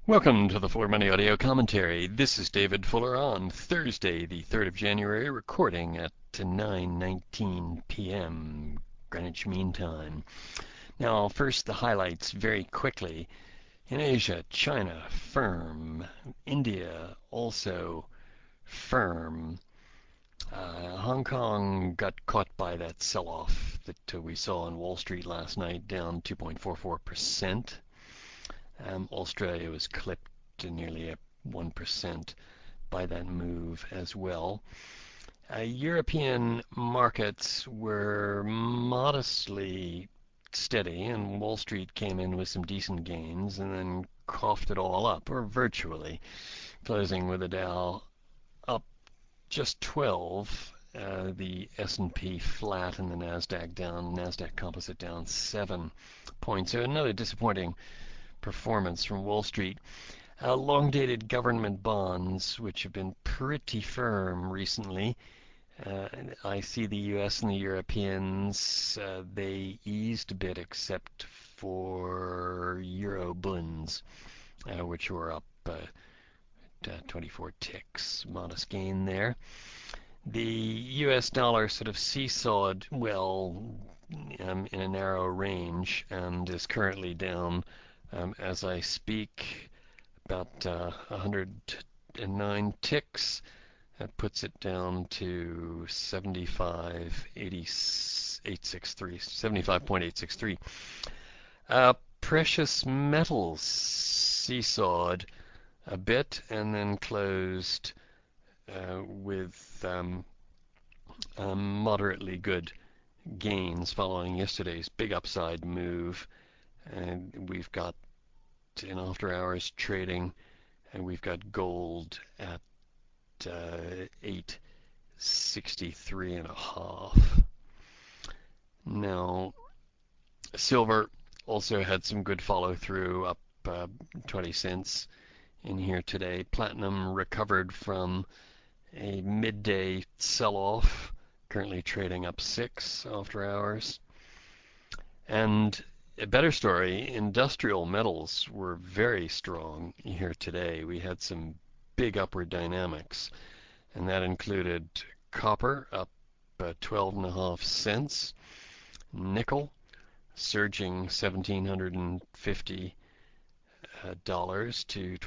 Welcome to the Fuller Money Audio Commentary. This is David Fuller on Thursday, the 3rd of January, recording at 9:19 p.m. Greenwich Mean Time. Now, first the highlights very quickly. In Asia, China, firm. India, also firm. Hong Kong got caught by that sell-off that we saw on Wall Street last night, down 2.44%. Australia was clipped to nearly 1% by that move as well. European markets were modestly steady, and Wall Street came in with some decent gains and then coughed it all up, or virtually, closing with the Dow up just 12, the S&P flat, and the Nasdaq Composite down 7 points. So another disappointing performance from Wall Street. Long-dated government bonds, which have been pretty firm recently. I see the U.S. and the Europeans, they eased a bit except for Euro bunds, which were up 24 ticks. Modest gain there. The U.S. dollar sort of seesawed, in a narrow range, and is currently down as I speak, about 109 ticks. That puts it down to 75.863. Precious metals seesawed a bit and then closed with moderately good gains following yesterday's big upside move. And we've got in after hours trading, and we've got gold at 863 and a half. Now, silver also had some good follow through, up 20 cents in here today. Platinum recovered from a midday sell-off, currently trading up 6 after hours. And a better story, industrial metals were very strong here today. We had some big upward dynamics, and that included copper up 12.5 cents, nickel surging $1,750 to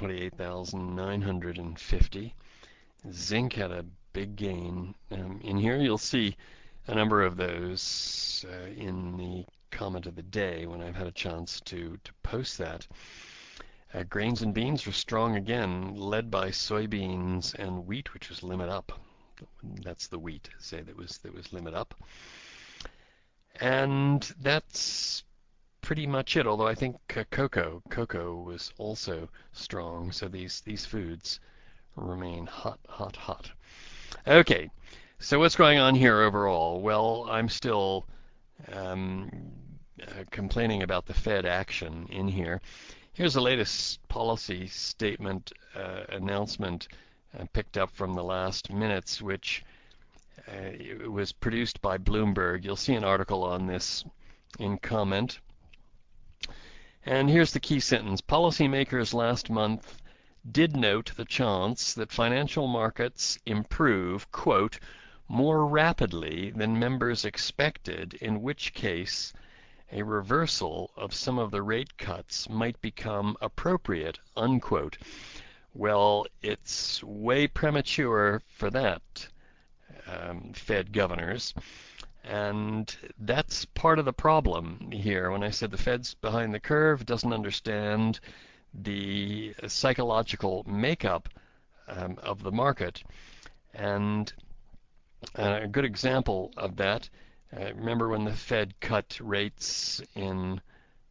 28,950. Zinc had a big gain. In here you'll see a number of those in the comment of the day when I've had a chance to post that. Grains and beans were strong again, led by soybeans and wheat, which was limit up. That's the wheat, say, that was limit up. And that's pretty much it, although I think cocoa was also strong, so these foods remain hot. Okay, so what's going on here overall? Well, I'm still complaining about the Fed action in here. Here's the latest policy statement announcement picked up from the last minutes, which was produced by Bloomberg. You'll see an article on this in comment. And here's the key sentence. Policymakers last month did note the chance that financial markets improve, quote, more rapidly than members expected, in which case a reversal of some of the rate cuts might become appropriate, unquote. Well, it's way premature for that, Fed governors. And that's part of the problem here. When I said the Fed's behind the curve, doesn't understand the psychological makeup of the market. And a good example of that, remember when the Fed cut rates in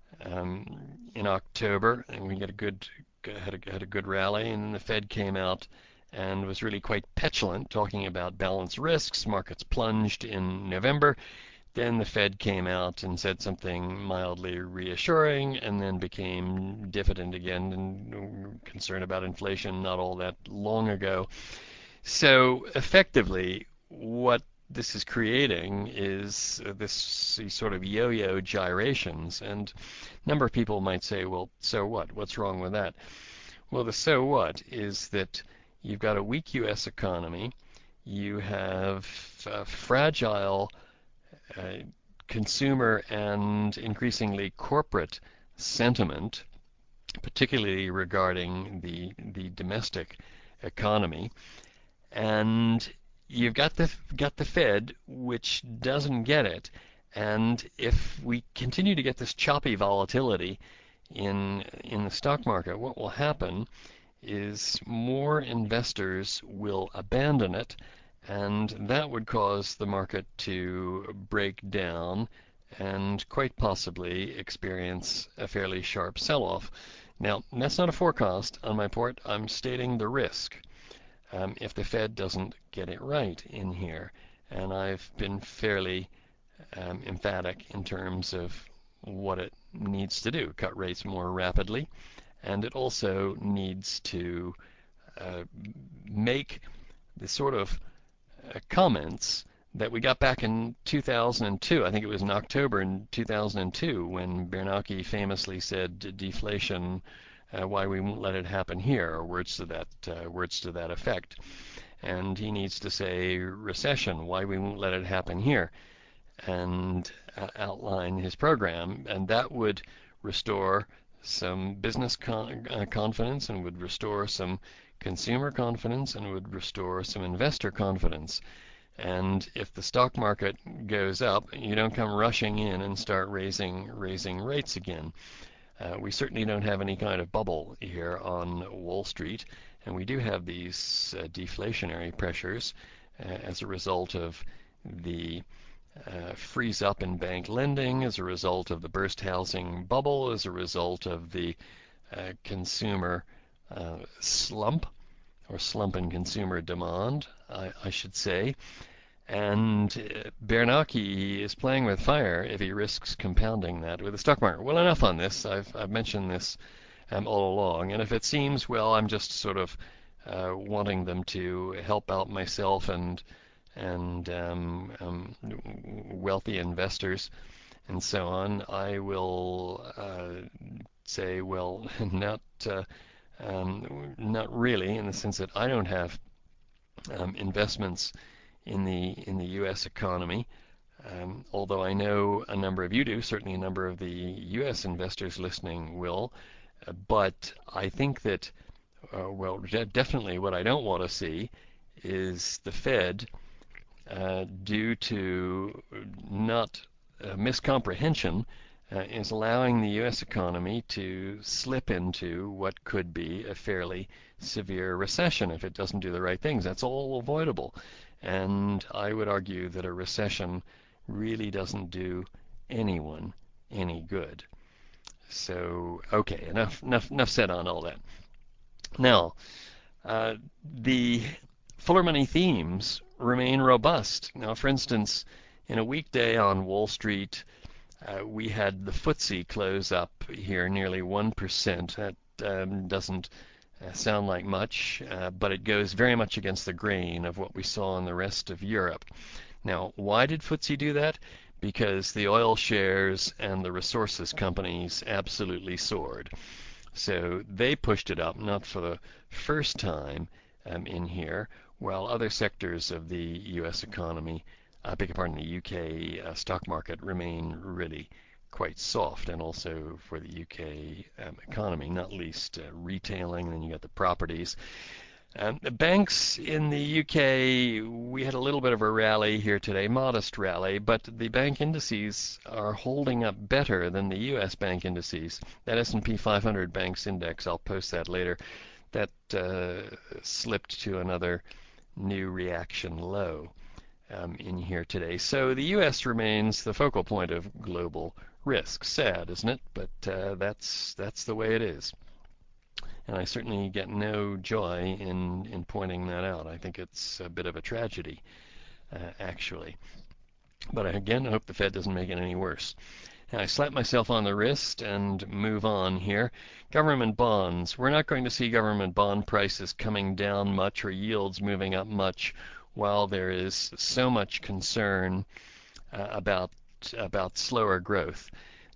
October, and we had a good rally, and then the Fed came out and was really quite petulant, talking about balanced risks. Markets plunged in November. Then the Fed came out and said something mildly reassuring, and then became diffident again and concerned about inflation not all that long ago. So effectively, what this is creating is these sort of yo-yo gyrations. And a number of people might say, well, so what? What's wrong with that? Well, the so what is that you've got a weak U.S. economy, you have fragile uh, consumer and increasingly corporate sentiment, particularly regarding the domestic economy, and you've got the Fed, which doesn't get it. And if we continue to get this choppy volatility in the stock market, what will happen is more investors will abandon it, and that would cause the market to break down and quite possibly experience a fairly sharp sell-off. Now, that's not a forecast on my part. I'm stating the risk if the Fed doesn't get it right in here. And I've been fairly emphatic in terms of what it needs to do: cut rates more rapidly, and it also needs to uh, make the sort of comments that we got back in 2002. I think it was in October in 2002 when Bernanke famously said deflation, why we won't let it happen here, or words to that effect. And he needs to say recession, why we won't let it happen here, and outline his program, and that would restore some business confidence, and would restore some consumer confidence, and would restore some investor confidence. And if the stock market goes up, you don't come rushing in and start raising rates again. We certainly don't have any kind of bubble here on Wall Street, and we do have these deflationary pressures as a result of the freeze up in bank lending, as a result of the burst housing bubble, as a result of the consumer slump, or slump in consumer demand, I should say. And Bernanke is playing with fire if he risks compounding that with the stock market. Well, enough on this. I've mentioned this all along. And if it seems, well, I'm just sort of wanting them to help out myself and wealthy investors and so on, I will say, well, not really, in the sense that I don't have investments in the U.S. economy. Although I know a number of you do, certainly a number of the U.S. investors listening will. But I think that, well, definitely what I don't want to see is the Fed, due to not miscomprehension, is allowing the U.S. economy to slip into what could be a fairly severe recession if it doesn't do the right things. That's all avoidable. And I would argue that a recession really doesn't do anyone any good. So, okay, enough said on all that. Now, the Fuller Money themes remain robust. Now, for instance, in a weekday on Wall Street, we had the FTSE close up here nearly 1%. That doesn't sound like much, but it goes very much against the grain of what we saw in the rest of Europe. Now, why did FTSE do that? Because the oil shares and the resources companies absolutely soared. So they pushed it up, not for the first time in here, while other sectors of the U.S. economy, I beg your pardon, the UK stock market remain really quite soft, and also for the UK economy, not least retailing, and then you got the properties. The banks in the UK, we had a little bit of a rally here today, modest rally, but the bank indices are holding up better than the US bank indices. That S&P 500 banks index, I'll post that later, that slipped to another new reaction low in here today. So the US remains the focal point of global risk. Sad, isn't it? But that's the way it is. And I certainly get no joy in pointing that out. I think it's a bit of a tragedy, actually. But again, I hope the Fed doesn't make it any worse. Now, I slap myself on the wrist and move on here. Government bonds. We're not going to see government bond prices coming down much or yields moving up much while there is so much concern about slower growth.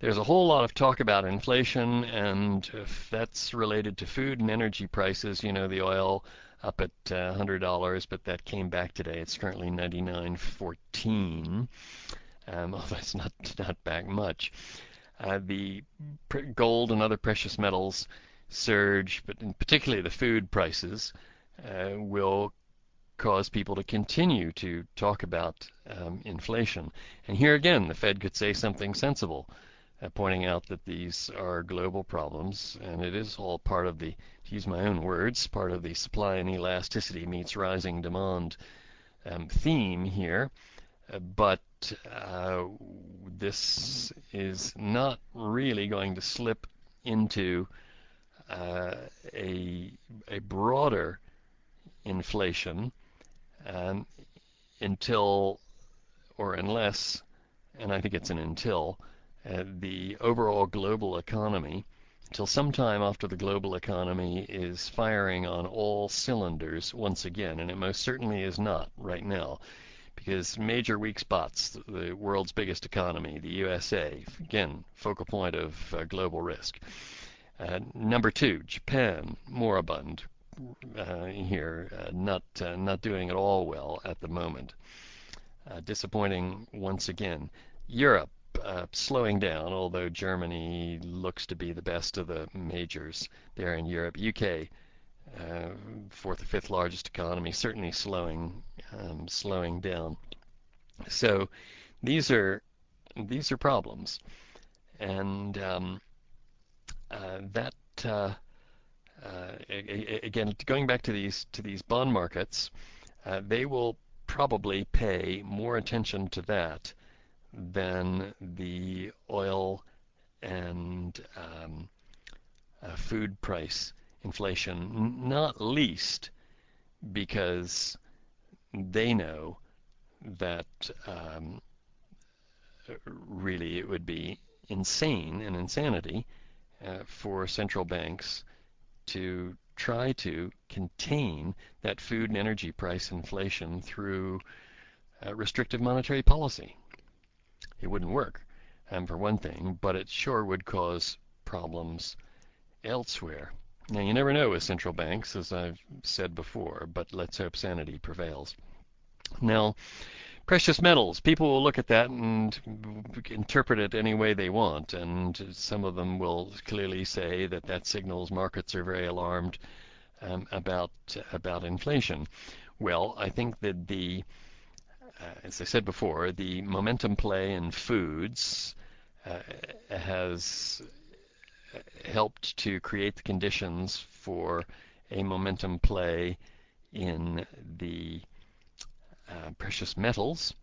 there's a whole lot of talk about inflation, and if that's related to food and energy prices. The oil up at $100, but that came back today. It's currently 99.14. Although it's not back much. The gold and other precious metals surge, but particularly the food prices will cause people to continue to talk about inflation. And here again, the Fed could say something sensible, pointing out that these are global problems, and it is all part of the, to use my own words, part of the supply and elasticity meets rising demand theme here. But this is not really going to slip into a broader inflation until, or unless, and I think it's an until, the overall global economy, until sometime after the global economy is firing on all cylinders once again, and it most certainly is not right now, because major weak spots, the world's biggest economy, the USA, again, focal point of global risk. Number two, Japan, moribund here, not doing at all well at the moment. Disappointing once again. Europe, slowing down, although Germany looks to be the best of the majors there in Europe. UK, fourth or fifth largest economy, certainly slowing down. So these are problems, and that again, going back to these bond markets, they will probably pay more attention to that than the oil and food price inflation, not least because they know that really it would be insanity for central banks to try to contain that food and energy price inflation through restrictive monetary policy. It wouldn't work, for one thing, but it sure would cause problems elsewhere. Now, you never know with central banks, as I've said before, but let's hope sanity prevails. Now, precious metals, people will look at that and interpret it any way they want, and some of them will clearly say that that signals markets are very alarmed about inflation. Well, I think that as I said before, the momentum play in foods has helped to create the conditions for a momentum play in the precious metals,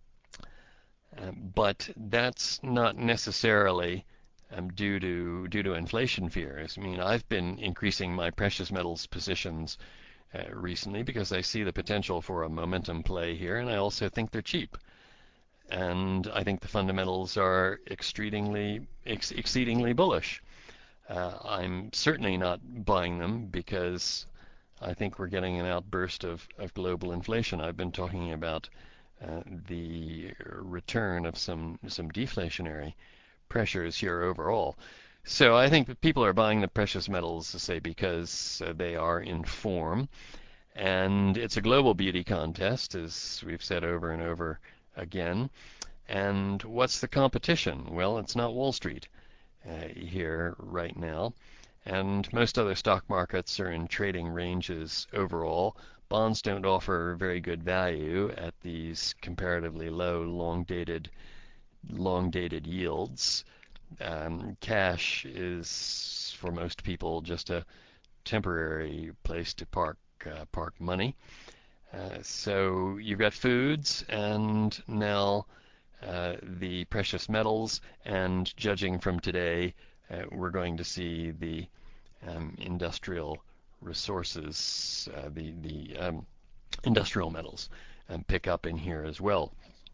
but that's not necessarily due to inflation fears. I mean, I've been increasing my precious metals positions recently because I see the potential for a momentum play here, and I also think they're cheap. And I think the fundamentals are exceedingly bullish. I'm certainly not buying them because I think we're getting an outburst of global inflation. I've been talking about the return of some deflationary pressures here overall. So I think that people are buying the precious metals, to say, because they are in form, and it's a global beauty contest, as we've said over and over again. And what's the competition? Well, it's not Wall Street here right now, and most other stock markets are in trading ranges overall. Bonds don't offer very good value at these comparatively low long-dated yields. Cash is for most people just a temporary place to park money. So you've got foods, and now the precious metals, and judging from today, we're going to see the industrial resources, the industrial metals, pick up in here as well.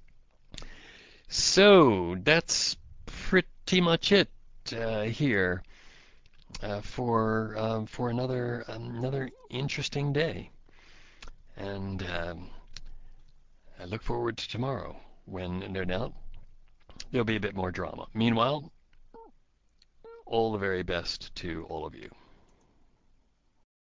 So that's pretty much it here for another interesting day, and I look forward to tomorrow when, no doubt, there'll be a bit more drama. Meanwhile, all the very best to all of you.